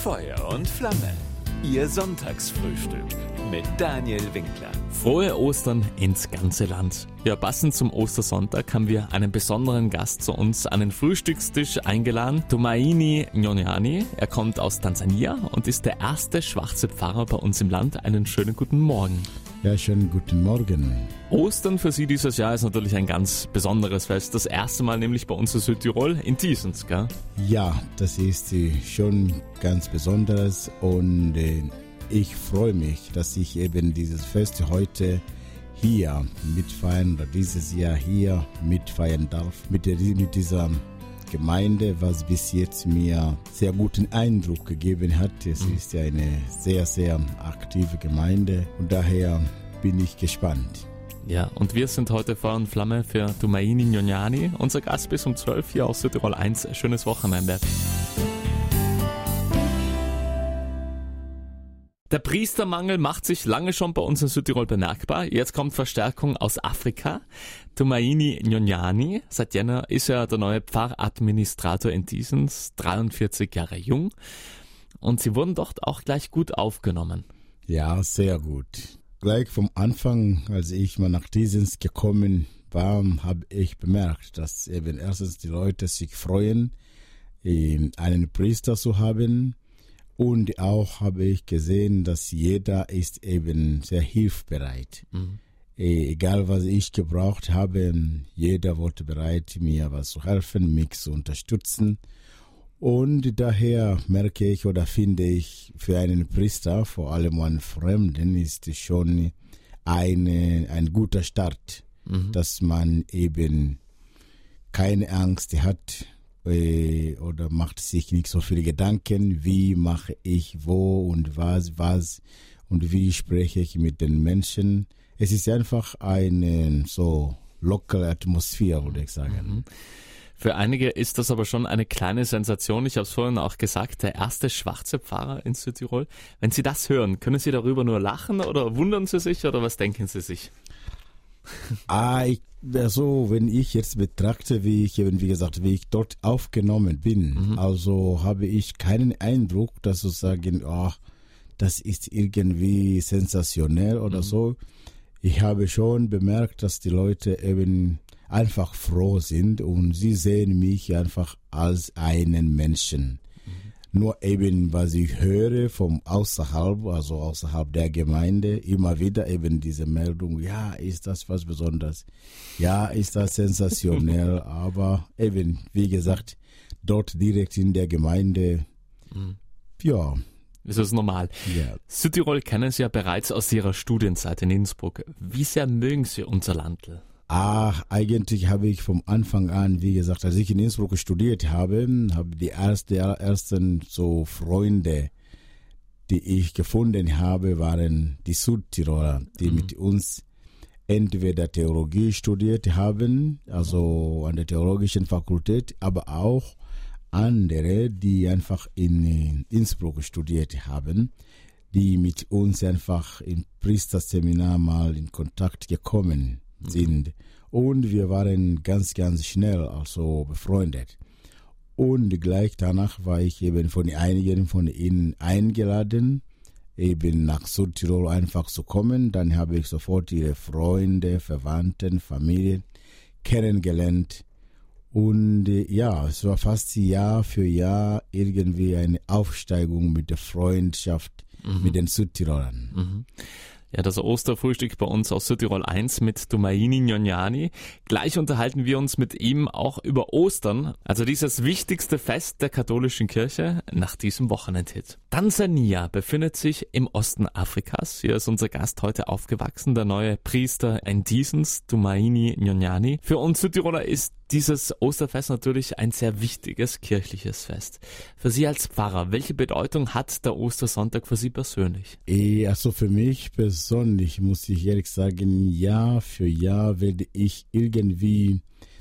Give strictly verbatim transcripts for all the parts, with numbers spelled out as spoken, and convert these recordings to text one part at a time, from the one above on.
Feuer und Flamme. Ihr Sonntagsfrühstück mit Daniel Winkler. Frohe Ostern ins ganze Land. Ja, passend zum Ostersonntag haben wir einen besonderen Gast zu uns an den Frühstückstisch eingeladen, Tumaini Nyonyani. Er kommt aus Tansania und ist der erste schwarze Pfarrer bei uns im Land. Einen schönen guten Morgen. Ja, schönen guten Morgen. Ostern für Sie dieses Jahr ist natürlich ein ganz besonderes Fest. Das erste Mal nämlich bei uns in Südtirol, in Thiesens, gell? Ja, das ist äh, schon ganz besonderes und äh, ich freue mich, dass ich eben dieses Fest heute hier mitfeiern oder dieses Jahr hier mitfeiern darf. Mit, der, mit dieser Gemeinde, was bis jetzt mir sehr guten Eindruck gegeben hat. Es ist ja eine sehr, sehr aktive Gemeinde und daher bin ich gespannt. Ja, und wir sind heute Feuer und Flamme für Tumaini Nyonyani. Unser Gast bis um zwölf hier aus Südtirol eins. Schönes Wochenende. Der Priestermangel macht sich lange schon bei uns in Südtirol bemerkbar. Jetzt kommt Verstärkung aus Afrika. Tumaini Nyonyani, seit Jänner ist er der neue Pfarradministrator in Thiesens, dreiundvierzig Jahre jung. Und sie wurden dort auch gleich gut aufgenommen. Ja, sehr gut. Gleich vom Anfang, als ich mal nach Thiesens gekommen war, habe ich bemerkt, dass eben erstens die Leute sich freuen, einen Priester zu haben. Und auch habe ich gesehen, dass jeder ist eben sehr hilfsbereit. Mhm. Egal was ich gebraucht habe, jeder wollte bereit, mir was zu helfen, mich zu unterstützen. Und daher merke ich oder finde ich, für einen Priester, vor allem einen Fremden, ist es schon eine, ein guter Start, mhm. dass man eben keine Angst hat, oder macht sich nicht so viele Gedanken, wie mache ich wo und was, was und wie spreche ich mit den Menschen. Es ist einfach eine so lockere Atmosphäre, würde ich sagen. Für einige ist das aber schon eine kleine Sensation. Ich habe es vorhin auch gesagt, der erste schwarze Pfarrer in Südtirol. Wenn Sie das hören, können Sie darüber nur lachen oder wundern Sie sich oder was denken Sie sich? Ah, ich, also wenn ich jetzt betrachte, wie ich eben, wie gesagt, wie ich dort aufgenommen bin, mhm. also habe ich keinen Eindruck, dass sie sagen, oh, das ist irgendwie sensationell oder mhm. so. Ich habe schon bemerkt, dass die Leute eben einfach froh sind und sie sehen mich einfach als einen Menschen. Nur eben, was ich höre vom außerhalb, also außerhalb der Gemeinde, immer wieder eben diese Meldung, ja, ist das was Besonderes, ja, ist das sensationell, aber eben, wie gesagt, dort direkt in der Gemeinde, mhm. ja. Das ist normal. Ja. Südtirol kennen Sie ja bereits aus Ihrer Studienzeit in Innsbruck. Wie sehr mögen Sie unser Landl? Ach, eigentlich habe ich vom Anfang an, wie gesagt, als ich in Innsbruck studiert habe, habe die erste, ersten so Freunde, die ich gefunden habe, waren die Südtiroler, die mhm. mit uns entweder Theologie studiert haben, also an der theologischen Fakultät, aber auch andere, die einfach in Innsbruck studiert haben, die mit uns einfach im Priesterseminar mal in Kontakt gekommen sind. Und wir waren ganz, ganz schnell also befreundet. Und gleich danach war ich eben von einigen von ihnen eingeladen, eben nach Südtirol einfach zu kommen. Dann habe ich sofort ihre Freunde, Verwandten, Familien kennengelernt. Und ja, es war fast Jahr für Jahr irgendwie eine Aufsteigung mit der Freundschaft mhm. mit den Südtirolern. Mhm. Ja, das Osterfrühstück bei uns aus Südtirol eins mit Tumaini Nyonyani. Gleich unterhalten wir uns mit ihm auch über Ostern, also dieses wichtigste Fest der katholischen Kirche nach diesem Wochenendhit. Tansania befindet sich im Osten Afrikas. Hier ist unser Gast heute aufgewachsen, der neue Priester in Thiesens, Tumaini Nyonyani. Für uns Südtiroler ist dieses Osterfest natürlich ein sehr wichtiges kirchliches Fest. Für Sie als Pfarrer, welche Bedeutung hat der Ostersonntag für Sie persönlich? Also für mich persönlich muss ich ehrlich sagen, Jahr für Jahr werde ich irgendwie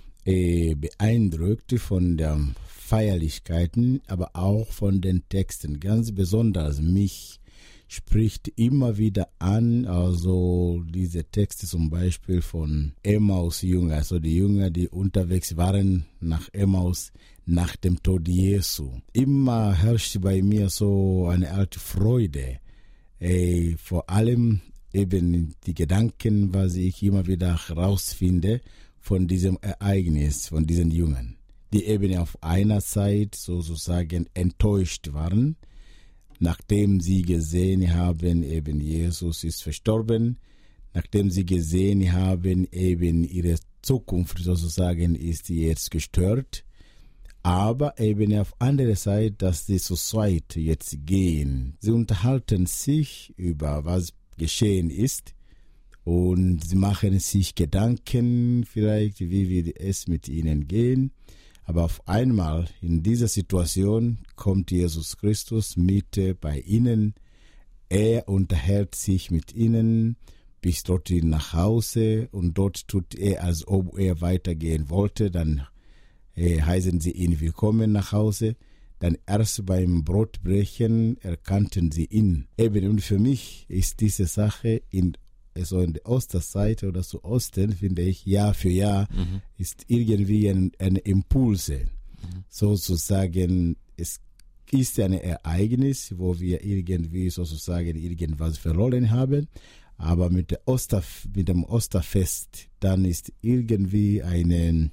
äh, beeindruckt von den Feierlichkeiten, aber auch von den Texten. Ganz besonders mich spricht immer wieder an, also diese Texte zum Beispiel von Emmaus-Jünger, also die Jünger, die unterwegs waren nach Emmaus nach dem Tod Jesu. Immer herrscht bei mir so eine alte Freude, äh, vor allem eben die Gedanken, was ich immer wieder herausfinde von diesem Ereignis, von diesen Jüngern, die eben auf einer Seite sozusagen enttäuscht waren, nachdem sie gesehen haben, eben Jesus ist verstorben, nachdem sie gesehen haben, eben ihre Zukunft sozusagen ist jetzt gestört, aber eben auf andere Seite, dass sie zur Seite jetzt gehen. Sie unterhalten sich über was geschehen ist und sie machen sich Gedanken vielleicht, wie wird es mit ihnen gehen. Aber auf einmal in dieser Situation kommt Jesus Christus mit bei ihnen. Er unterhält sich mit ihnen bis dorthin nach Hause und dort tut er, als ob er weitergehen wollte. Dann äh, heißen sie ihn willkommen nach Hause. Dann erst beim Brotbrechen erkannten sie ihn. Eben und für mich ist diese Sache in also in der Osterseite oder zu Osten, finde ich, Jahr für Jahr mhm. ist irgendwie ein, ein Impulse. Mhm. Sozusagen, es ist ein Ereignis, wo wir irgendwie sozusagen irgendwas verloren haben, aber mit, der Oster, mit dem Osterfest, dann ist irgendwie eine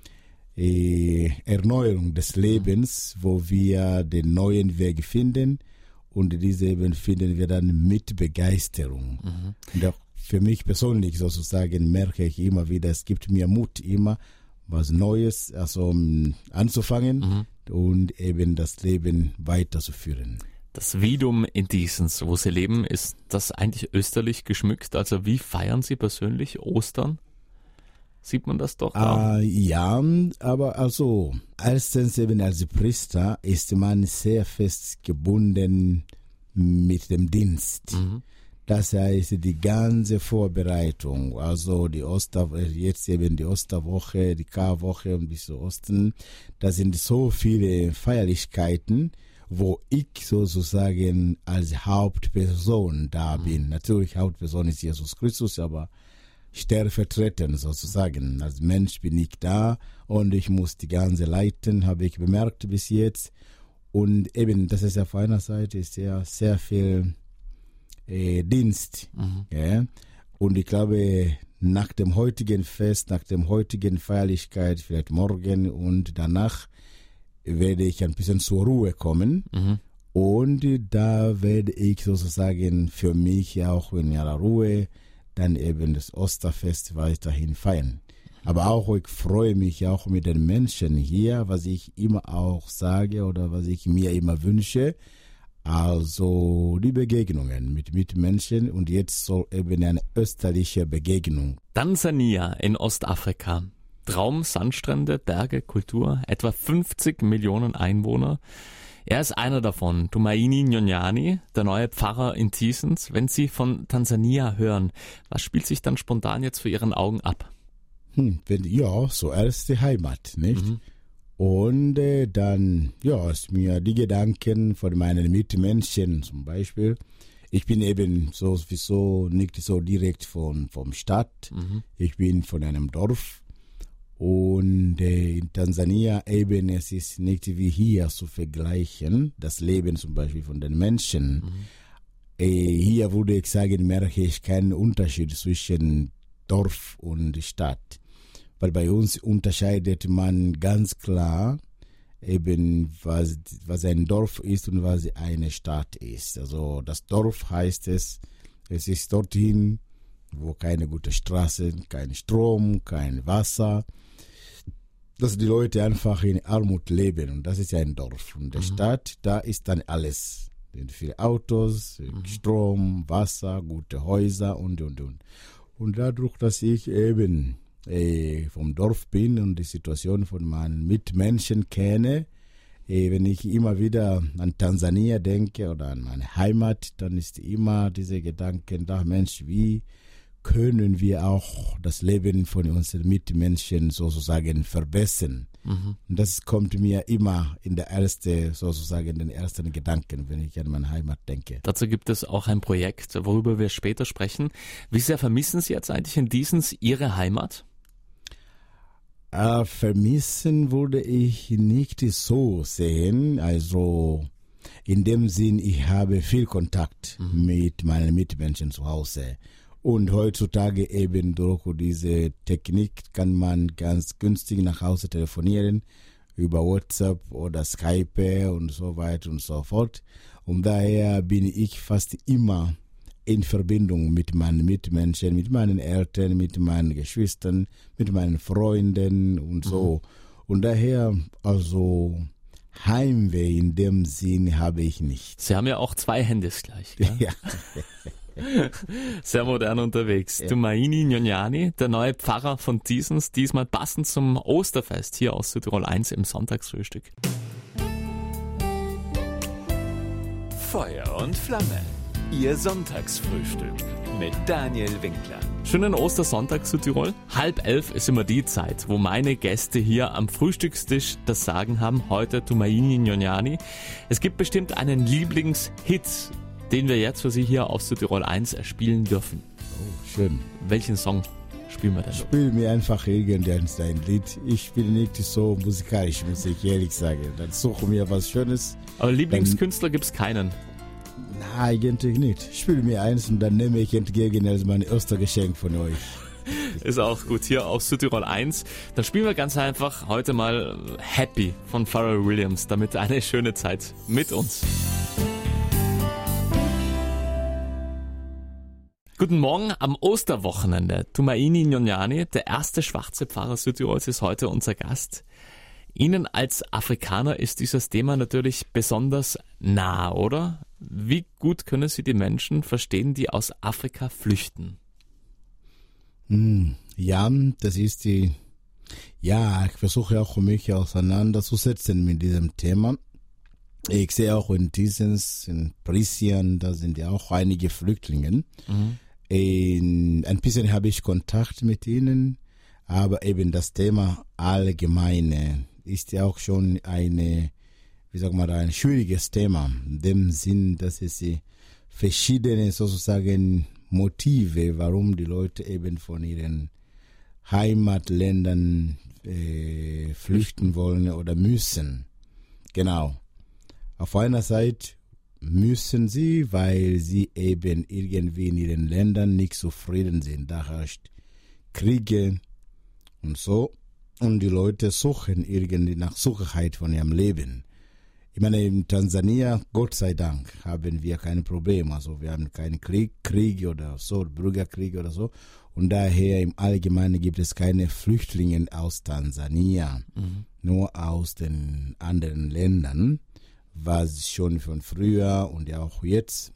äh, Erneuerung des Lebens, mhm. wo wir den neuen Weg finden und diese eben finden wir dann mit Begeisterung. Mhm. Und auch für mich persönlich sozusagen merke ich immer wieder, es gibt mir Mut, immer was Neues also, um, anzufangen mhm. und eben das Leben weiterzuführen. Das Vidum in Diesens, wo Sie leben, ist das eigentlich österlich geschmückt? Also wie feiern Sie persönlich Ostern? Sieht man das doch da? Uh, ja, aber also erstens eben als Priester ist man sehr fest gebunden mit dem Dienst. Mhm. Das heißt, die ganze Vorbereitung, also die Oster, jetzt eben die Osterwoche, die Karwoche und bis zu Osten, da sind so viele Feierlichkeiten, wo ich sozusagen als Hauptperson da bin. Mhm. Natürlich, Hauptperson ist Jesus Christus, aber stellvertretend sozusagen. Als Mensch bin ich da und ich muss die ganze leiten, habe ich bemerkt bis jetzt. Und eben, das ist auf einer Seite ist ja sehr viel Äh, Dienst. Mhm. Ja. Und ich glaube, nach dem heutigen Fest, nach dem heutigen Feierlichkeit, vielleicht morgen und danach, werde ich ein bisschen zur Ruhe kommen. Mhm. Und da werde ich sozusagen für mich auch in ihrer Ruhe dann eben das Osterfest weiterhin feiern. Aber auch, ich freue mich auch mit den Menschen hier, was ich immer auch sage oder was ich mir immer wünsche. Also die Begegnungen mit Mitmenschen und jetzt soll eben eine österliche Begegnung. Tansania in Ostafrika. Traum, Sandstrände, Berge, Kultur, etwa fünfzig Millionen Einwohner. Er ist einer davon, Tumaini Nyonyani, der neue Pfarrer in Tisens. Wenn Sie von Tansania hören, was spielt sich dann spontan jetzt vor Ihren Augen ab? Hm, wenn, ja, so erst die Heimat, nicht? Mhm. Und äh, dann, ja, ist mir die Gedanken von meinen Mitmenschen zum Beispiel. Ich bin eben sowieso nicht so direkt von vom Stadt. Mhm. Ich bin von einem Dorf. Und äh, in Tansania eben, es ist nicht wie hier zu vergleichen, das Leben zum Beispiel von den Menschen. Mhm. Äh, hier würde ich sagen, merke ich keinen Unterschied zwischen Dorf und Stadt. Weil bei uns unterscheidet man ganz klar eben, was, was ein Dorf ist und was eine Stadt ist. Also das Dorf heißt es, es ist dorthin, wo keine gute Straße, kein Strom, kein Wasser, dass die Leute einfach in Armut leben und das ist ja ein Dorf. Und der mhm. Stadt, da ist dann alles. Viele Autos, mhm. Strom, Wasser, gute Häuser und, und, und. Und dadurch, dass ich eben äh, vom Dorf bin und die Situation von meinen Mitmenschen kenne, äh, wenn ich immer wieder an Tansania denke oder an meine Heimat, dann ist immer diese Gedanken da, Mensch, wie können wir auch das Leben von unseren Mitmenschen sozusagen verbessern? Mhm. Und das kommt mir immer in der erste, sozusagen in den ersten Gedanken, wenn ich an meine Heimat denke. Dazu gibt es auch ein Projekt, worüber wir später sprechen. Wie sehr vermissen Sie jetzt eigentlich in Diessens Ihre Heimat? Äh, vermissen würde ich nicht so sehen. Also in dem Sinn, ich habe viel Kontakt mhm. mit meinen Mitmenschen zu Hause. Und heutzutage eben durch diese Technik kann man ganz günstig nach Hause telefonieren, über WhatsApp oder Skype und so weiter und so fort. Und daher bin ich fast immer in Verbindung mit meinen Mitmenschen, mit meinen Eltern, mit meinen Geschwistern, mit meinen Freunden und so. Mhm. Und daher, also Heimweh in dem Sinn habe ich nicht. Sie haben ja auch zwei Handys gleich, gell? Ja. Sehr modern unterwegs. Ja. Tumaini Nyonyani, der neue Pfarrer von Diessens, diesmal passend zum Osterfest hier aus Südtirol eins im Sonntagsfrühstück. Feuer und Flamme. Ihr Sonntagsfrühstück mit Daniel Winkler. Schönen Ostersonntag Südtirol. Halb elf ist immer die Zeit, wo meine Gäste hier am Frühstückstisch das Sagen haben. Heute Tumaini Nyonyani. Es gibt bestimmt einen Lieblingshit, den wir jetzt für Sie hier auf Südtirol eins spielen dürfen. Oh, schön. Welchen Song spielen wir denn? Spiel mir einfach irgendein Lied. Ich bin nicht so musikalisch, muss ich ehrlich sagen. Dann suche mir was Schönes. Aber Lieblingskünstler gibt es keinen? Na, eigentlich nicht. Spiel mir eins und dann nehme ich entgegen als mein Ostergeschenk von euch. Ist auch gut, hier auf Südtirol eins. Dann spielen wir ganz einfach heute mal Happy von Pharrell Williams, damit eine schöne Zeit mit uns. Guten Morgen am Osterwochenende. Tumaini Nyonyani, der erste schwarze Pfarrer Südtirols, ist heute unser Gast. Ihnen als Afrikaner ist dieses Thema natürlich besonders nah, oder? Wie gut können Sie die Menschen verstehen, die aus Afrika flüchten? Ja, das ist die, ja, ich versuche auch mich auseinanderzusetzen mit diesem Thema. Ich sehe auch in Diessens, in Prisien, da sind ja auch einige Flüchtlinge. Mhm. In, ein bisschen habe ich Kontakt mit ihnen, aber eben das Thema Allgemeine ist ja auch schon eine, wie sagen wir, ein schwieriges Thema, in dem Sinn, dass es verschiedene sozusagen Motive, warum die Leute eben von ihren Heimatländern äh, flüchten wollen oder müssen. Genau. Auf einer Seite müssen sie, weil sie eben irgendwie in ihren Ländern nicht zufrieden sind. Da herrscht Kriege und so. Und die Leute suchen irgendwie nach Sicherheit von ihrem Leben. Ich meine, in Tansania, Gott sei Dank, haben wir kein Problem. Also wir haben keinen Krieg, Krieg oder so, Bürgerkrieg oder so. Und daher im Allgemeinen gibt es keine Flüchtlinge aus Tansania, mhm. nur aus den anderen Ländern, was schon von früher und ja auch jetzt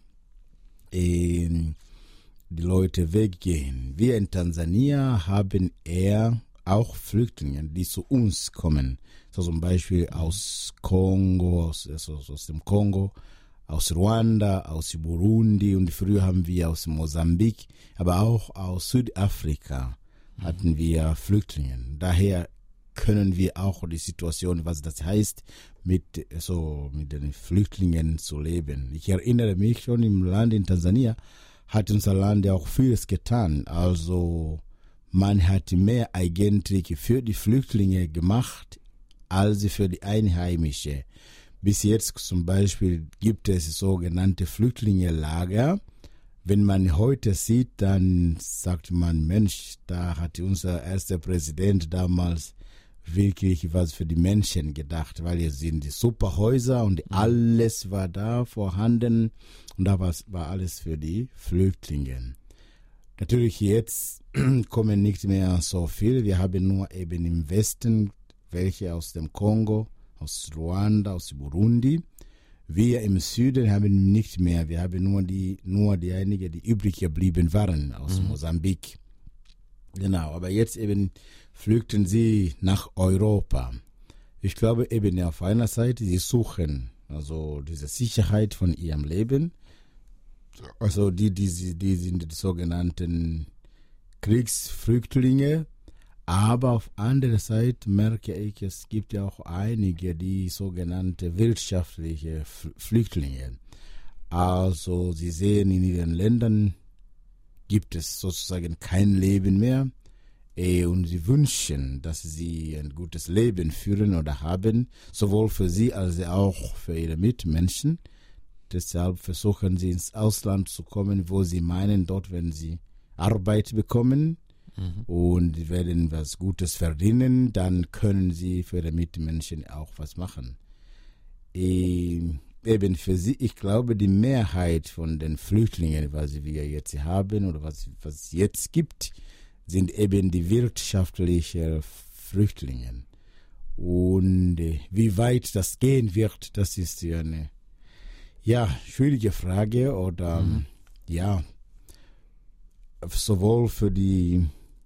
äh, die Leute weggehen. Wir in Tansania haben eher auch Flüchtlinge, die zu uns kommen. So zum Beispiel aus Kongo, aus, also aus dem Kongo, aus Ruanda, aus Burundi und früher haben wir aus Mosambik, aber auch aus Südafrika hatten wir Flüchtlinge. Daher können wir auch die Situation, was das heißt, mit, so, mit den Flüchtlingen zu leben. Ich erinnere mich schon, im Land in Tansania hat unser Land ja auch vieles getan. Also man hat mehr eigentlich für die Flüchtlinge gemacht, als für die Einheimische. Bis jetzt zum Beispiel gibt es sogenannte Flüchtlinge-Lager. Wenn man heute sieht, dann sagt man, Mensch, da hat unser erster Präsident damals wirklich was für die Menschen gedacht, weil es sind die Superhäuser und alles war da vorhanden und da war, war alles für die Flüchtlinge. Natürlich jetzt kommen nicht mehr so viel. Wir haben nur eben im Westen welche aus dem Kongo, aus Ruanda, aus Burundi. Wir im Süden haben nicht mehr. Wir haben nur die, nur die einige, die übrig geblieben waren aus mhm. Mosambik. Genau, aber jetzt eben flüchten sie nach Europa. Ich glaube eben auf einer Seite, sie suchen also diese Sicherheit von ihrem Leben. Also die, die, die sind die sogenannten Kriegsflüchtlinge. Aber auf anderer Seite merke ich, es gibt ja auch einige, die sogenannte wirtschaftliche Flüchtlinge. Also sie sehen, in ihren Ländern gibt es sozusagen kein Leben mehr und sie wünschen, dass sie ein gutes Leben führen oder haben, sowohl für sie als auch für ihre Mitmenschen. Deshalb versuchen sie ins Ausland zu kommen, wo sie meinen, dort werden sie Arbeit bekommen mhm. und werden was Gutes verdienen, dann können sie für ihre Mitmenschen auch was machen. E- Eben für sie, ich glaube, die Mehrheit von den Flüchtlingen, was wir jetzt haben oder was, was es jetzt gibt, sind eben die wirtschaftlichen Flüchtlinge. Und äh, wie weit das gehen wird, das ist ja eine ja, schwierige Frage. Oder mhm. ja, sowohl für die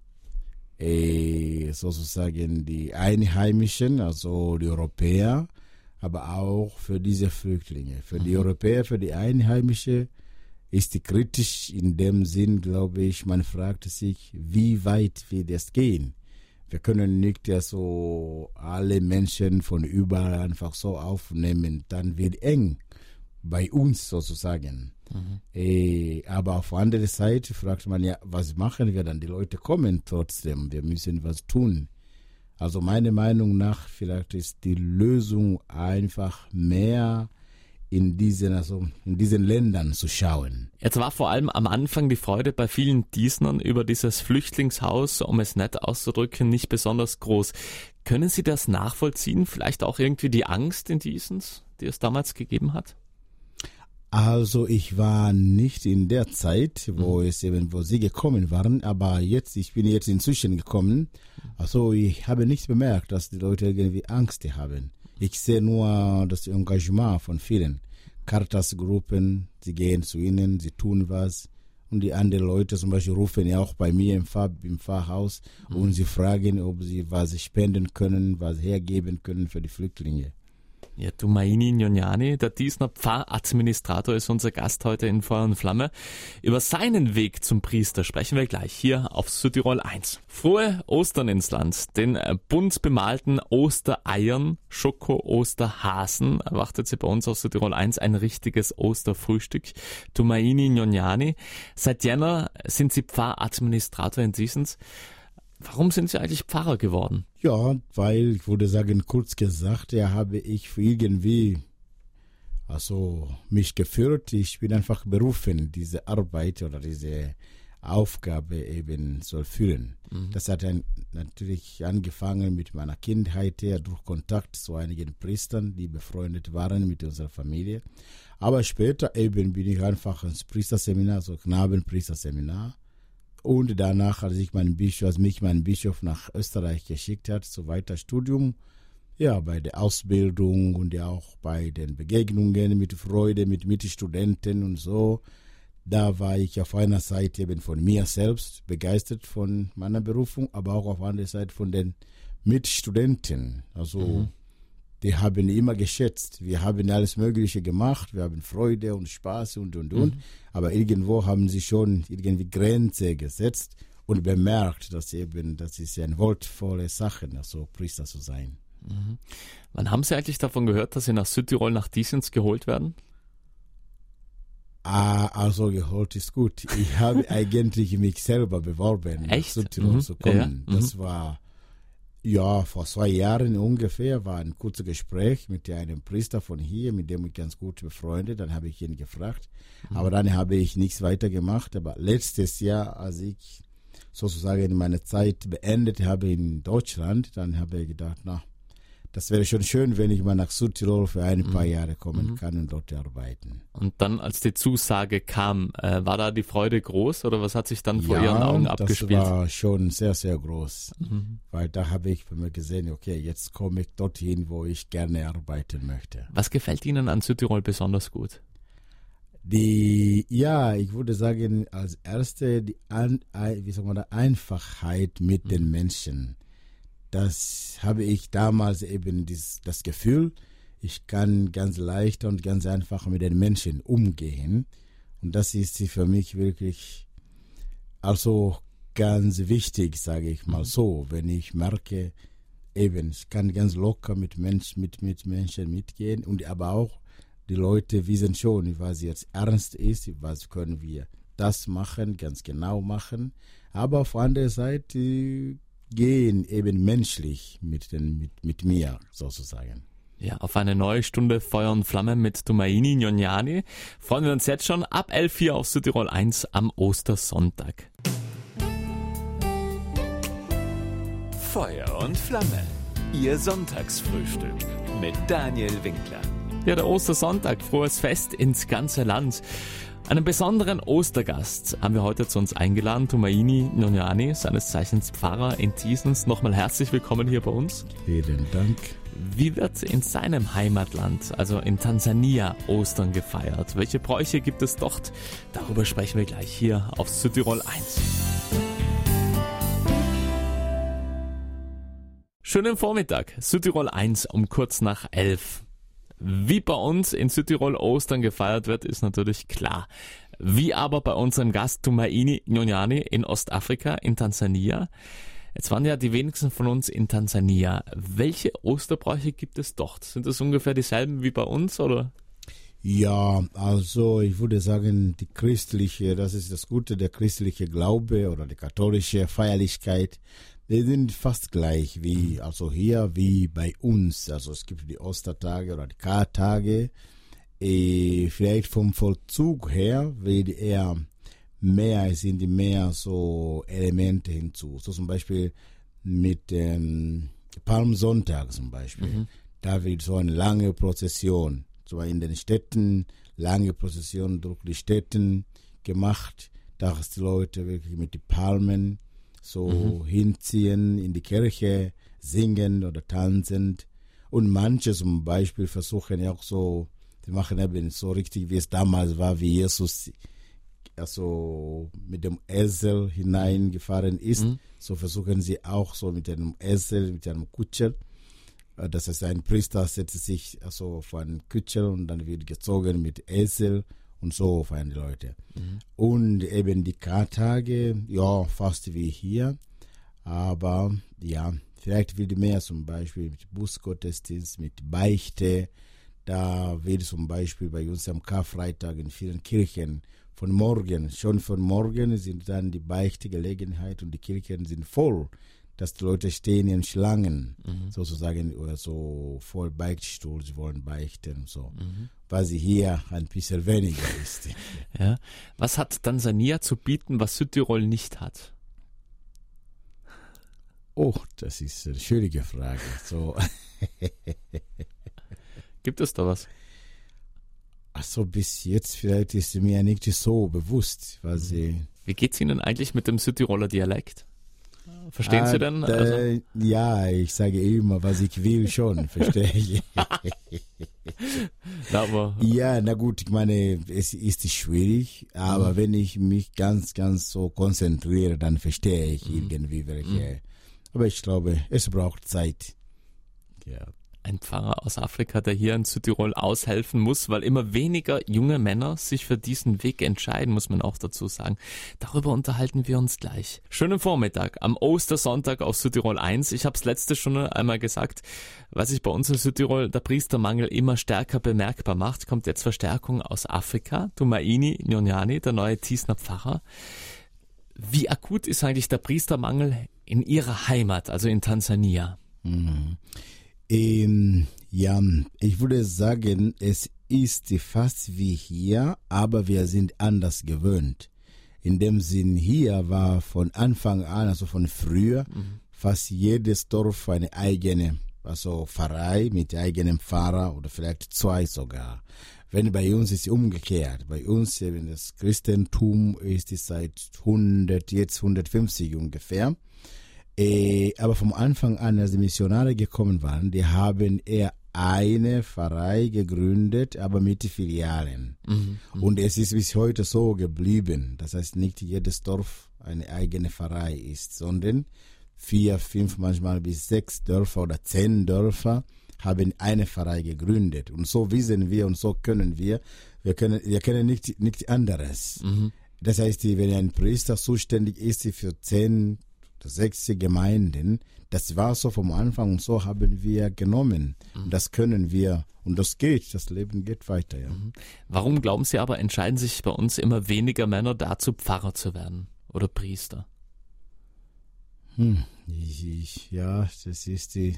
äh, sozusagen die Einheimischen, also die Europäer, aber auch für diese Flüchtlinge. Für mhm. die Europäer, für die Einheimische ist die kritisch in dem Sinn, glaube ich, man fragt sich, wie weit wird es gehen? Wir können nicht ja so alle Menschen von überall einfach so aufnehmen, dann wird eng bei uns sozusagen. Mhm. Äh, aber auf der anderen Seite fragt man ja, was machen wir dann? Die Leute kommen trotzdem, wir müssen was tun. Also meiner Meinung nach, vielleicht ist die Lösung einfach mehr in diesen, also in diesen Ländern zu schauen. Jetzt war vor allem am Anfang die Freude bei vielen Diesnern über dieses Flüchtlingshaus, um es nett auszudrücken, nicht besonders groß. Können Sie das nachvollziehen? Vielleicht auch irgendwie die Angst in Diesens, die es damals gegeben hat? Also ich war nicht in der Zeit, wo mhm. es eben, wo sie gekommen waren, aber jetzt, ich bin jetzt inzwischen gekommen. Also ich habe nicht bemerkt, dass die Leute irgendwie Angst haben. Ich sehe nur das Engagement von vielen Caritas-Gruppen. Sie gehen zu ihnen, sie tun was. Und die anderen Leute zum Beispiel rufen ja auch bei mir im, Pfarr, im Pfarrhaus mhm. und sie fragen, ob sie was spenden können, was hergeben können für die Flüchtlinge. Ja, Tumaini Nyonyani, der Diesner Pfarradministrator, ist unser Gast heute in Feuer und Flamme. Über seinen Weg zum Priester sprechen wir gleich hier auf Südtirol eins. Frohe Ostern ins Land. Den bunt bemalten Ostereiern, Schoko-Osterhasen erwartet sie bei uns auf Südtirol eins ein richtiges Osterfrühstück. Tumaini Nyonyani, seit Jänner sind Sie Pfarradministrator in Diesens. Warum sind Sie eigentlich Pfarrer geworden? Ja, weil, ich würde sagen, kurz gesagt, ja, habe ich irgendwie also mich geführt. Ich bin einfach berufen, diese Arbeit oder diese Aufgabe eben zu erfüllen. Mhm. Das hat dann natürlich angefangen mit meiner Kindheit her, durch Kontakt zu einigen Priestern, die befreundet waren mit unserer Familie. Aber später eben bin ich einfach ins Priesterseminar, so Knabenpriesterseminar. Und danach, als ich meinen Bischof, als mich mein Bischof nach Österreich geschickt hat, so weiter Studium, ja, bei der Ausbildung und ja auch bei den Begegnungen mit Freude, mit Mitstudenten und so, da war ich auf einer Seite eben von mir selbst begeistert von meiner Berufung, aber auch auf der anderen Seite von den Mitstudenten. Also, mhm. die haben immer geschätzt. Wir haben alles Mögliche gemacht, wir haben Freude und Spaß und, und, und. Mhm. Aber irgendwo haben sie schon irgendwie Grenze gesetzt und bemerkt, dass eben, das ist ja eine wertvolle Sache, also Priester zu sein. Mhm. Wann haben Sie eigentlich davon gehört, dass Sie nach Südtirol, nach Diesens geholt werden? Ah, also geholt ist gut. Ich habe eigentlich mich selber beworben, Echt? nach Südtirol mhm. zu kommen. Ja. Das mhm. war... Ja, vor zwei Jahren ungefähr war ein kurzes Gespräch mit einem Priester von hier, mit dem ich ganz gut befreundet. Dann habe ich ihn gefragt. Mhm. Aber dann habe ich nichts weiter gemacht. Aber letztes Jahr, als ich sozusagen meine Zeit beendet habe in Deutschland, dann habe ich gedacht, na, das wäre schon schön, wenn ich mal nach Südtirol für ein paar Jahre kommen mhm. kann und dort arbeiten. Und dann, als die Zusage kam, äh, war da die Freude groß oder was hat sich dann vor ja, Ihren Augen abgespielt? Ja, das war schon sehr, sehr groß, mhm. weil da habe ich bei mir gesehen, okay, jetzt komme ich dorthin, wo ich gerne arbeiten möchte. Was gefällt Ihnen an Südtirol besonders gut? Die, ja, ich würde sagen, als erste die An, wie sagen wir, Einfachheit mit mhm. den Menschen. Das habe ich damals eben dies, das Gefühl, ich kann ganz leicht und ganz einfach mit den Menschen umgehen. Und das ist für mich wirklich, also ganz wichtig, sage ich mal so, wenn ich merke, eben, ich kann ganz locker mit Menschen, mit, mit Menschen mitgehen und aber auch die Leute wissen schon, was jetzt ernst ist, was können wir das machen, ganz genau machen, aber auf der anderen Seite gehen eben menschlich mit, den, mit, mit mir sozusagen. Ja, auf eine neue Stunde Feuer und Flamme mit Tumaini Nyonyani freuen wir uns jetzt schon ab elf Uhr hier auf Südtirol eins am Ostersonntag. Feuer und Flamme, Ihr Sonntagsfrühstück mit Daniel Winkler. Ja, der Ostersonntag, frohes Fest ins ganze Land. Einen besonderen Ostergast haben wir heute zu uns eingeladen, Tumaini Nyonyani, seines Zeichens Pfarrer in Thiesens. Nochmal herzlich willkommen hier bei uns. Vielen Dank. Wie wird in seinem Heimatland, also in Tansania, Ostern gefeiert? Welche Bräuche gibt es dort? Darüber sprechen wir gleich hier auf Südtirol eins. Schönen Vormittag, Südtirol eins um kurz nach elf. Wie bei uns in Südtirol Ostern gefeiert wird, ist natürlich klar. Wie aber bei unserem Gast Tumaini Nyonyani in Ostafrika, in Tansania. Jetzt waren ja die wenigsten von uns in Tansania. Welche Osterbräuche gibt es dort? Sind das ungefähr dieselben wie bei uns, oder? Ja, also ich würde sagen, die christliche, das ist das Gute, der christliche Glaube oder die katholische Feierlichkeit, die sind fast gleich wie, also hier wie bei uns. Also es gibt die Ostertage oder die Kartage. E vielleicht vom Vollzug her wird eher mehr, sind die mehr so Elemente hinzu. So zum Beispiel mit ähm, Palmsonntag zum Beispiel. Mhm. Da wird so eine lange Prozession, zwar in den Städten, lange Prozession durch die Städte gemacht, dass die Leute wirklich mit den Palmen so mhm. hinziehen, in die Kirche singen oder tanzen. Und manche zum Beispiel versuchen ja auch so, die machen eben so richtig, wie es damals war, wie Jesus also mit dem Esel hineingefahren ist. Mhm. So versuchen sie auch so mit einem Esel, mit einem Kutscher. Das heißt, ein Priester setzt sich also vor einen Kutscher und dann wird gezogen mit Esel. Und so feiern die Leute. Mhm. Und eben die Kartage, ja, fast wie hier. Aber ja, vielleicht wird mehr zum Beispiel mit Bußgottesdienst, mit Beichte. Da wird zum Beispiel bei uns am Karfreitag in vielen Kirchen von morgen, schon von morgen sind dann die Beichtegelegenheit und die Kirchen sind voll, dass die Leute stehen in Schlangen, mhm. sozusagen, oder so vor Beichtstuhl, sie wollen beichten und so. Mhm. Was hier ein bisschen weniger ist. Ja. Was hat Tansania zu bieten, was Südtirol nicht hat? Oh, das ist eine schwierige Frage. So. Gibt es da was? Achso, bis jetzt vielleicht ist mir nicht so bewusst. Was mhm. Wie geht es Ihnen eigentlich mit dem Südtiroler Dialekt? Verstehen ah, Sie denn? Da, also? Ja, ich sage immer, was ich will schon, verstehe ich. aber, ja, na gut, ich meine, es ist schwierig, aber mhm. wenn ich mich ganz, ganz so konzentriere, dann verstehe ich mhm. irgendwie welche. Mhm. Aber ich glaube, es braucht Zeit. Ja. Ein Pfarrer aus Afrika, der hier in Südtirol aushelfen muss, weil immer weniger junge Männer sich für diesen Weg entscheiden, muss man auch dazu sagen. Darüber unterhalten wir uns gleich. Schönen Vormittag am Ostersonntag auf Südtirol eins. Ich habe es letzte schon einmal gesagt, was sich bei uns in Südtirol der Priestermangel immer stärker bemerkbar macht, kommt jetzt Verstärkung aus Afrika. Tumaini Nyonyani, der neue Thiesner Pfarrer. Wie akut ist eigentlich der Priestermangel in Ihrer Heimat, also in Tansania? Mhm. Ähm, ja, ich würde sagen, es ist fast wie hier, aber wir sind anders gewöhnt. In dem Sinn, hier war von Anfang an, also von früher, mhm. fast jedes Dorf eine eigene, also Pfarrei mit eigenem Pfarrer oder vielleicht zwei sogar. Wenn bei uns ist es umgekehrt. Bei uns, wenn das Christentum ist es seit hundert, jetzt hundertfünfzig ungefähr. Äh, aber vom Anfang an, als die Missionare gekommen waren, die haben eher eine Pfarrei gegründet, aber mit Filialen. Mhm, und es ist bis heute so geblieben. Das heißt, nicht jedes Dorf eine eigene Pfarrei ist, sondern vier, fünf, manchmal bis sechs Dörfer oder zehn Dörfer haben eine Pfarrei gegründet. Und so wissen wir und so können wir, wir können, wir können nicht, nicht anderes. Mhm. Das heißt, wenn ein Priester zuständig ist für zehn, sechs Gemeinden, das war so vom Anfang und so haben wir genommen. Mhm. Das können wir und das geht, das Leben geht weiter. Ja. Mhm. Warum glauben Sie aber, entscheiden sich bei uns immer weniger Männer dazu, Pfarrer zu werden oder Priester? Hm, ich, ich, ja, das ist die...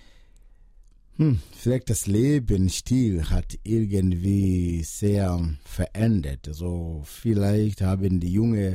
Hm, vielleicht das Lebensstil hat irgendwie sehr verändert. Also vielleicht haben die Jungen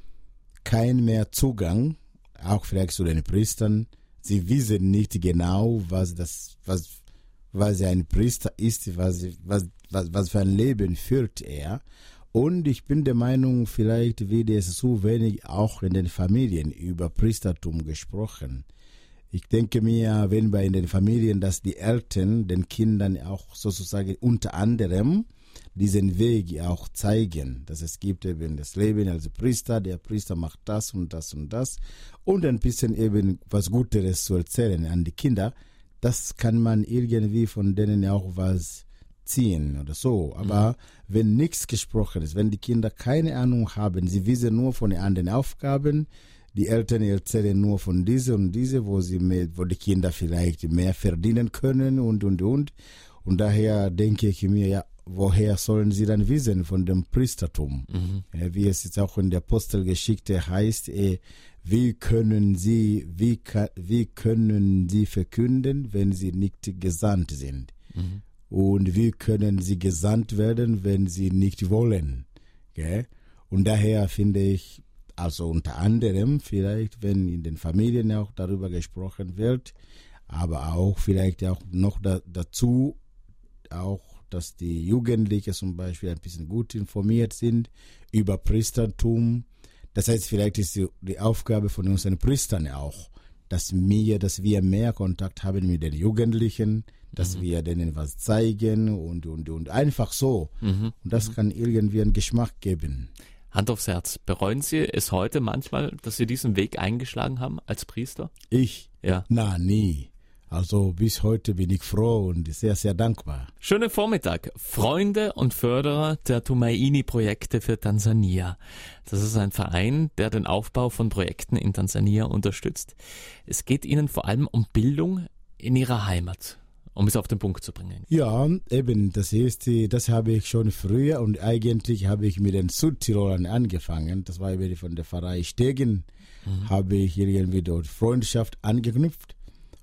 keinen mehr Zugang, auch vielleicht zu den Priestern. Sie wissen nicht genau, was das, was, was ein Priester ist, was, was, was, was für ein Leben führt er. Und ich bin der Meinung, vielleicht wird es zu wenig auch in den Familien über Priestertum gesprochen. Ich denke mir, wenn bei den Familien, dass die Eltern den Kindern auch sozusagen unter anderem diesen Weg auch zeigen, dass es gibt eben das Leben als Priester, der Priester macht das und das und das und ein bisschen eben was Gutes zu erzählen an die Kinder, das kann man irgendwie von denen auch was ziehen oder so. Aber mhm. wenn nichts gesprochen ist, wenn die Kinder keine Ahnung haben, sie wissen nur von den anderen Aufgaben, die Eltern erzählen nur von diese und diese, wo sie mehr, wo die Kinder vielleicht mehr verdienen können und und und. Und daher denke ich mir, ja, woher sollen sie dann wissen von dem Priestertum? Mhm. Ja, wie es jetzt auch in der Apostelgeschichte heißt, eh, wie können sie, wie, wie können sie verkünden, wenn sie nicht gesandt sind? Mhm. Und wie können sie gesandt werden, wenn sie nicht wollen? Okay? Und daher finde ich, also unter anderem vielleicht, wenn in den Familien auch darüber gesprochen wird, aber auch vielleicht auch noch da, dazu, auch, dass die Jugendlichen zum Beispiel ein bisschen gut informiert sind über Priestertum. Das heißt, vielleicht ist die, die Aufgabe von unseren Priestern auch, dass wir, dass wir mehr Kontakt haben mit den Jugendlichen, dass mhm. wir denen was zeigen und, und, und einfach so. Mhm. Und das mhm. kann irgendwie einen Geschmack geben. Hand aufs Herz, bereuen Sie es heute manchmal, dass Sie diesen Weg eingeschlagen haben als Priester? Ich? Ja. Na, nie. Also bis heute bin ich froh und sehr, sehr dankbar. Schönen Vormittag. Freunde und Förderer der Tumaini-Projekte für Tansania. Das ist ein Verein, der den Aufbau von Projekten in Tansania unterstützt. Es geht Ihnen vor allem um Bildung in Ihrer Heimat. Um es auf den Punkt zu bringen. Ja, eben, das ist, das habe ich schon früher und eigentlich habe ich mit den Südtirolern angefangen. Das war eben von der Pfarrei Stegen, mhm. habe ich irgendwie dort Freundschaft angeknüpft.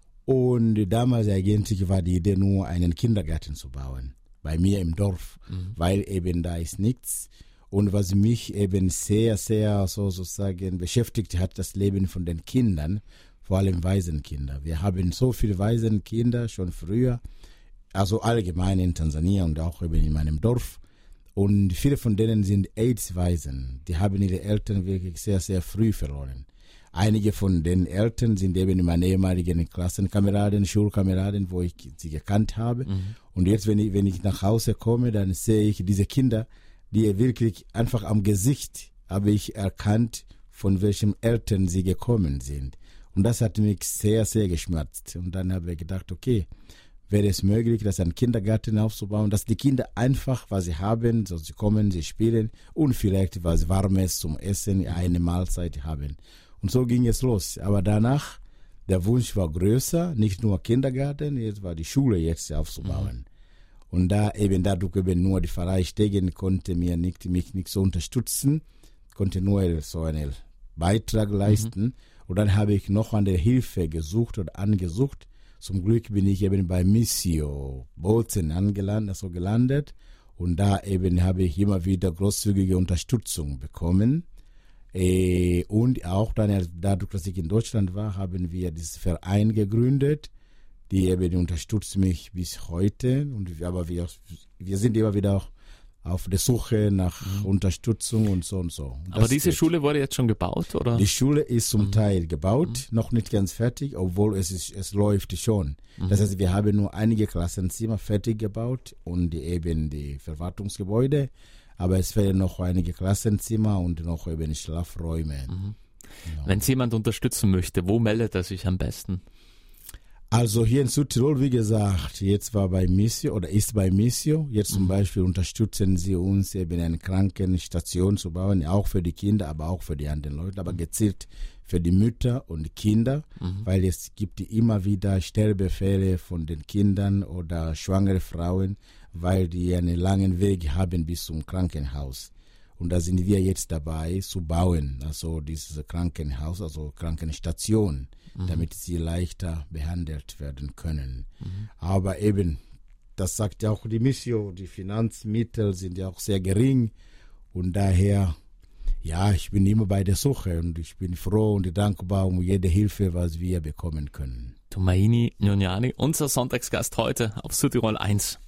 Und damals eigentlich war die Idee nur, einen Kindergarten zu bauen, bei mir im Dorf, mhm. weil eben da ist nichts. Und was mich eben sehr, sehr so sozusagen beschäftigt hat, das Leben von den Kindern, vor allem Waisenkinder. Wir haben so viele Waisenkinder schon früher, also allgemein in Tansania und auch eben in meinem Dorf. Und viele von denen sind AIDS-Waisen. Die haben ihre Eltern wirklich sehr, sehr früh verloren. Einige von den Eltern sind eben meine ehemaligen Klassenkameraden, Schulkameraden, wo ich sie gekannt habe. Mhm. Und jetzt, wenn ich, wenn ich nach Hause komme, dann sehe ich diese Kinder, die wirklich einfach am Gesicht habe ich erkannt, von welchen Eltern sie gekommen sind. Und das hat mich sehr, sehr geschmerzt. Und dann habe ich gedacht, okay, wäre es möglich, das einen Kindergarten aufzubauen, dass die Kinder einfach, was sie haben, so sie kommen, sie spielen und vielleicht was Warmes zum Essen, eine Mahlzeit haben. Und so ging es los. Aber danach, der Wunsch war größer, nicht nur Kindergarten, jetzt war die Schule jetzt aufzubauen. Mhm. Und da eben dadurch eben nur die Pfarrei Stegen konnte mir nicht, mich nicht so unterstützen, konnte nur so einen Beitrag leisten. Mhm. Und dann habe ich noch eine Hilfe gesucht oder angesucht. Zum Glück bin ich eben bei Missio Bozen angelandet, also gelandet. Und da eben habe ich immer wieder großzügige Unterstützung bekommen. Und auch dann, dadurch, dass ich in Deutschland war, haben wir diesen Verein gegründet. Die eben unterstützt mich bis heute. Und aber wir, wir sind immer wieder auch auf der Suche nach mhm. Unterstützung und so und so. Und aber diese geht. Schule wurde jetzt schon gebaut, oder? Die Schule ist zum mhm. Teil gebaut, mhm. noch nicht ganz fertig, obwohl es ist, es läuft schon. Mhm. Das heißt, wir haben nur einige Klassenzimmer fertig gebaut und die, eben die Verwaltungsgebäude, aber es fehlen noch einige Klassenzimmer und noch eben Schlafräume. Mhm. Genau. Wenn es jemand unterstützen möchte, wo meldet er sich am besten? Also hier in Südtirol, wie gesagt, jetzt war bei Missio oder ist bei Missio. Jetzt zum mhm. Beispiel unterstützen sie uns eben eine Krankenstation zu bauen, auch für die Kinder, aber auch für die anderen Leute, aber gezielt für die Mütter und die Kinder, mhm. weil es gibt immer wieder Sterbefälle von den Kindern oder schwangere Frauen, weil die einen langen Weg haben bis zum Krankenhaus. Und da sind wir jetzt dabei zu bauen, also dieses Krankenhaus, also Krankenstation, mhm. damit sie leichter behandelt werden können. Mhm. Aber eben, das sagt ja auch die Missio, die Finanzmittel sind ja auch sehr gering und daher, ja, ich bin immer bei der Suche und ich bin froh und dankbar um jede Hilfe, was wir bekommen können. Tumaini Nyonyani, unser Sonntagsgast heute auf Südtirol eins.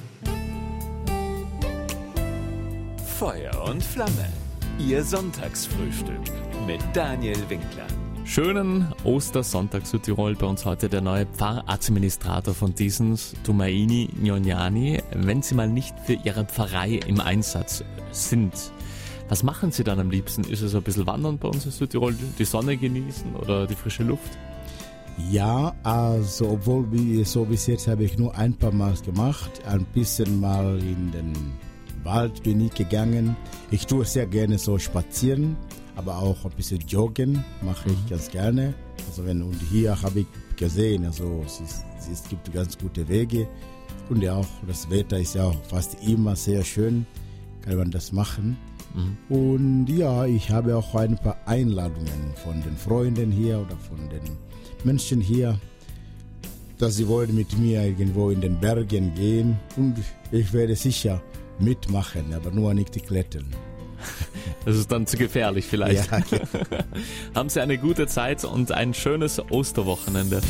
Feuer und Flamme, Ihr Sonntagsfrühstück mit Daniel Winkler. Schönen Ostersonntag Südtirol, bei uns heute der neue Pfarradministrator von Diesens, Tumaini Nyonyani. Wenn Sie mal nicht für Ihre Pfarrei im Einsatz sind, was machen Sie dann am liebsten? Ist es ein bisschen wandern bei uns in Südtirol, die Sonne genießen oder die frische Luft? Ja, also obwohl wie, so bis jetzt habe ich nur ein paar Mal gemacht, ein bisschen mal in den Wald bin ich gegangen. Ich tue sehr gerne so spazieren, aber auch ein bisschen joggen mache ich ganz gerne. Also wenn, und hier habe ich gesehen, also es, ist, es gibt ganz gute Wege und ja auch das Wetter ist ja auch fast immer sehr schön, kann man das machen. Mhm. Und ja, ich habe auch ein paar Einladungen von den Freunden hier oder von den Menschen hier, dass sie wollen mit mir irgendwo in den Bergen gehen und ich werde sicher mitmachen, aber nur nicht die Klettern. Das ist dann zu gefährlich vielleicht. Ja, okay. Haben Sie eine gute Zeit und ein schönes Osterwochenende.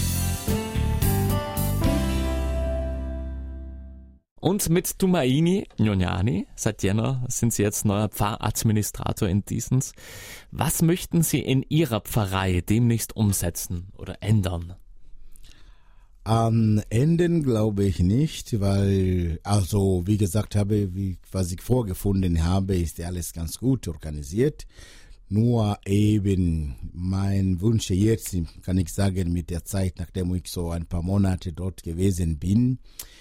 Und mit Tumaini Nyonyani, seit Jänner sind Sie jetzt neuer Pfarradministrator in Diesens. Was möchten Sie in Ihrer Pfarrei demnächst umsetzen oder ändern? Am Ende glaube ich nicht, weil, also wie gesagt habe, wie, was ich vorgefunden habe, ist ja alles ganz gut organisiert. Nur eben mein Wunsch jetzt, kann ich sagen, mit der Zeit, nachdem ich so ein paar Monate dort gewesen bin,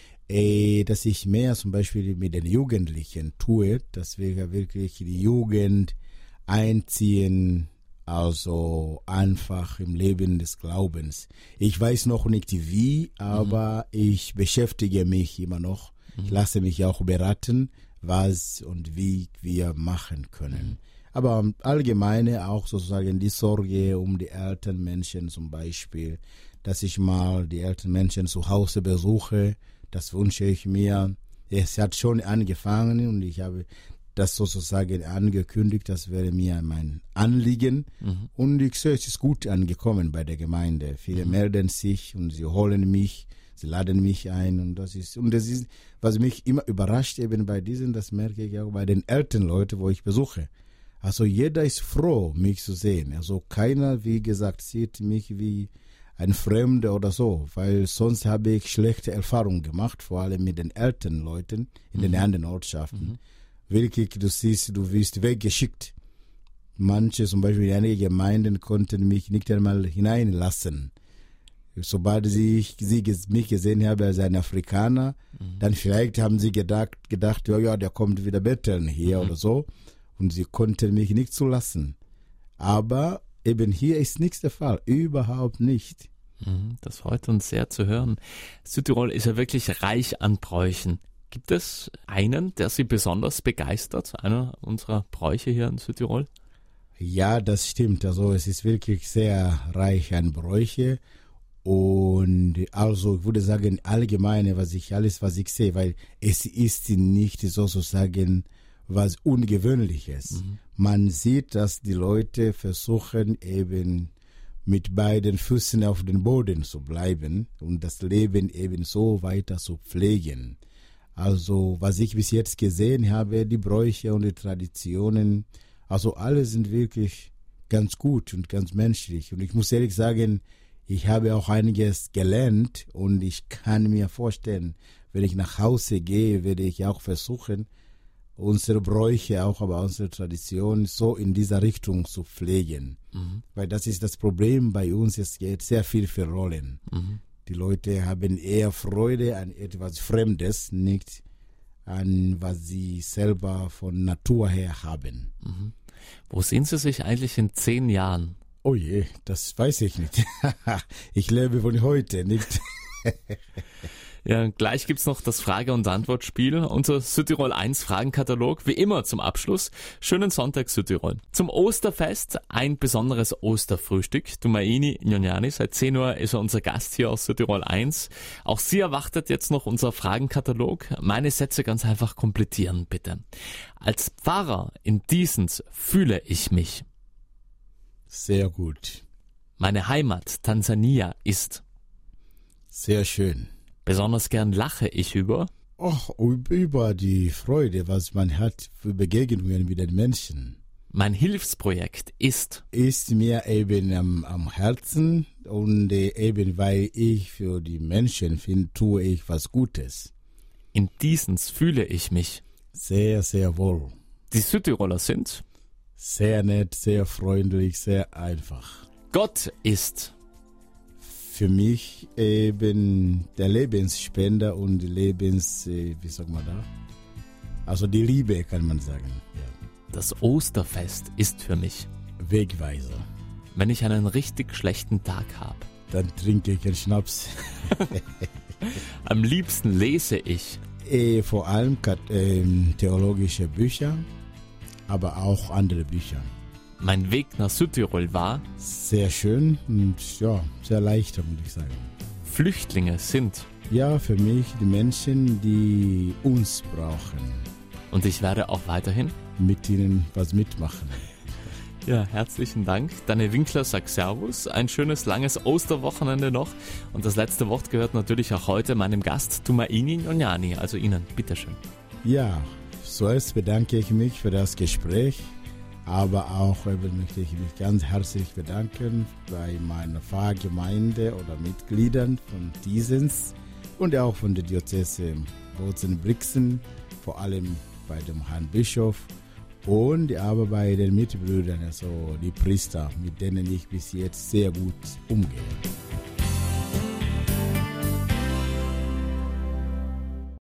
äh, dass ich mehr zum Beispiel mit den Jugendlichen tue, dass wir wirklich die Jugend einziehen, also einfach im Leben des Glaubens. Ich weiß noch nicht wie, aber mhm. ich beschäftige mich immer noch. Mhm. Ich lasse mich auch beraten, was und wie wir machen können. Mhm. Aber allgemeine auch sozusagen die Sorge um die älteren Menschen zum Beispiel, dass ich mal die älteren Menschen zu Hause besuche, das wünsche ich mir. Es hat schon angefangen und ich habe das sozusagen angekündigt, das wäre mir mein Anliegen. Mhm. Und ich sehe, es ist gut angekommen bei der Gemeinde. Viele mhm. melden sich und sie holen mich, sie laden mich ein. Und das ist, und das ist, was mich immer überrascht eben bei diesen, das merke ich auch bei den älteren Leuten, wo ich besuche. Also jeder ist froh, mich zu sehen. Also keiner, wie gesagt, sieht mich wie ein Fremder oder so, weil sonst habe ich schlechte Erfahrungen gemacht, vor allem mit den älteren Leuten in mhm. den anderen Ortschaften. Mhm. Wirklich, du siehst, du wirst weggeschickt. Manche, zum Beispiel in einige Gemeinden, konnten mich nicht einmal hineinlassen. Sobald sie, sie mich gesehen haben als ein Afrikaner, mhm. dann vielleicht haben sie gedacht, gedacht, ja, ja, der kommt wieder betteln hier mhm. oder so. Und sie konnten mich nicht zulassen. Aber eben hier ist nichts der Fall. Überhaupt nicht. Das freut uns sehr zu hören. Südtirol ist ja wirklich reich an Bräuchen. Gibt es einen, der Sie besonders begeistert? Einer unserer Bräuche hier in Südtirol? Ja, das stimmt. Also es ist wirklich sehr reich an Bräuche. Und also ich würde sagen, allgemeine, was ich alles, was ich sehe, weil es ist nicht sozusagen was Ungewöhnliches. Mhm. Man sieht, dass die Leute versuchen, eben mit beiden Füßen auf dem Boden zu bleiben und das Leben eben so weiter zu pflegen. Also was ich bis jetzt gesehen habe, die Bräuche und die Traditionen, also alle sind wirklich ganz gut und ganz menschlich. Und ich muss ehrlich sagen, ich habe auch einiges gelernt und ich kann mir vorstellen, wenn ich nach Hause gehe, werde ich auch versuchen, unsere Bräuche auch, aber unsere Tradition so in dieser Richtung zu pflegen. Mhm. Weil das ist das Problem bei uns, es geht sehr viel verloren. Mhm. Die Leute haben eher Freude an etwas Fremdes, nicht an was sie selber von Natur her haben. Mhm. Wo sehen Sie sich eigentlich in zehn Jahren? Oh je, das weiß ich nicht. Ich lebe von heute, nicht? Ja, gleich gibt's noch das Frage- und Antwortspiel, unser Südtirol eins Fragenkatalog, wie immer zum Abschluss. Schönen Sonntag Südtirol. Zum Osterfest ein besonderes Osterfrühstück. Tumaini Njoniani, seit zehn Uhr ist er unser Gast hier aus Südtirol eins. Auch Sie erwartet jetzt noch unser Fragenkatalog. Meine Sätze ganz einfach komplettieren, bitte. Als Pfarrer in Diesens fühle ich mich. Sehr gut. Meine Heimat Tansania ist. Sehr schön. Besonders gern lache ich über. Och, über die Freude, was man hat für Begegnungen mit den Menschen. Mein Hilfsprojekt ist. Ist mir eben am, am Herzen und äh, eben weil ich für die Menschen finde, tue ich was Gutes. In Diesens fühle ich mich. Sehr, sehr wohl. Die Südtiroler sind. Sehr nett, sehr freundlich, sehr einfach. Gott ist. Für mich eben der Lebensspender und Lebens, wie sagt man da? Also die Liebe, kann man sagen. Ja. Das Osterfest ist für mich. Wegweiser. Wenn ich einen richtig schlechten Tag habe. Dann trinke ich einen Schnaps. Am liebsten lese ich. Eh, vor allem äh, theologische Bücher, aber auch andere Bücher. Mein Weg nach Südtirol war. Sehr schön und ja, sehr leicht, muss ich sagen. Flüchtlinge sind. Ja, für mich die Menschen, die uns brauchen. Und ich werde auch weiterhin mit ihnen was mitmachen. Ja, herzlichen Dank. Daniel Winkler sagt Servus. Ein schönes, langes Osterwochenende noch. Und das letzte Wort gehört natürlich auch heute meinem Gast Tumaini Njoniani. Also Ihnen, bitteschön. Ja, zuerst bedanke ich mich für das Gespräch. Aber auch eben möchte ich mich ganz herzlich bedanken bei meiner Pfarrgemeinde oder Mitgliedern von Diesens und auch von der Diözese Bozen-Brixen, vor allem bei dem Herrn Bischof und aber bei den Mitbrüdern, also die Priester, mit denen ich bis jetzt sehr gut umgehe.